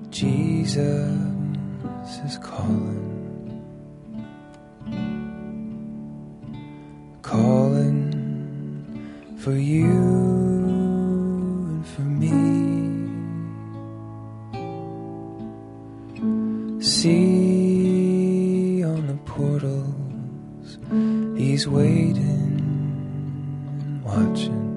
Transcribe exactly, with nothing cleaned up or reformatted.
Jesus is calling, calling for you and for me. See on the portals, he's waiting and watching.